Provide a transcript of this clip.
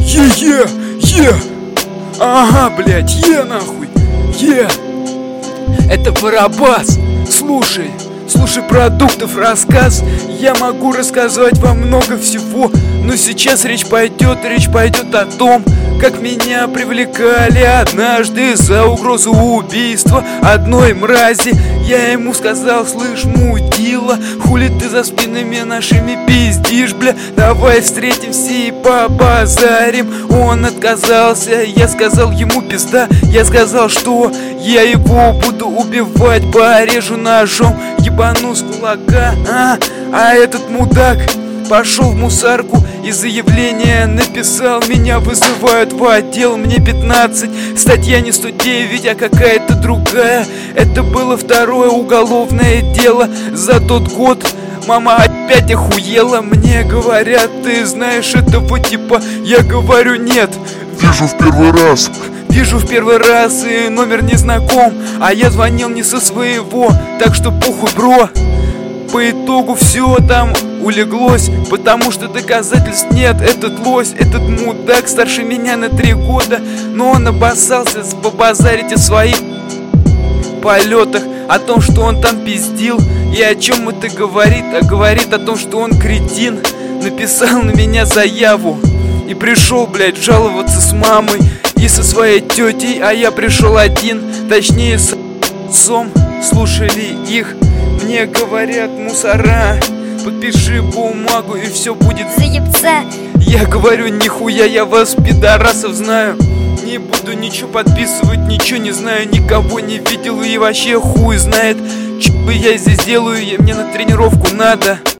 Е. Ага, блядь, нахуй. Это Барабас. Слушай продуктов рассказ. Я могу рассказать вам много всего, но сейчас речь пойдет о том, как меня привлекали однажды за угрозу убийства одной мрази. Я ему сказал: слышь, мудила, хули ты за спинами нашими пиздишь, бля? Давай встретимся и побазарим. Он отказался, я сказал ему: пизда. Я сказал, что я его буду убивать, порежу ножом, ебану с кулака. А этот мудак пошел в мусорку и заявление написал: меня вызывают в отдел, мне 15, статья не 109, а какая-то другая. Это было второе уголовное дело за тот год. Мама опять охуела. Мне говорят: ты знаешь этого типа? Я говорю: нет. Вижу в первый раз и номер не знаком, а я звонил не со своего, так что похуй, бро. По итогу все там улеглось, потому что доказательств нет. Этот лось, этот мудак старше меня на 3 года, но он обоссался побазарить о своих полетах, о том, что он там пиздил. И о чем это говорит? А говорит о том, что он кретин. Написал на меня заяву и пришел, блядь, жаловаться с мамой и со своей тетей. А я пришел один, точнее с отцом. Слушали их. Мне говорят: мусора, подпиши бумагу и все будет заебца. Я говорю: нихуя, я вас, пидорасов, знаю. Не буду ничего подписывать, ничего не знаю, никого не видел и вообще хуй знает, что бы я здесь делаю, мне на тренировку надо.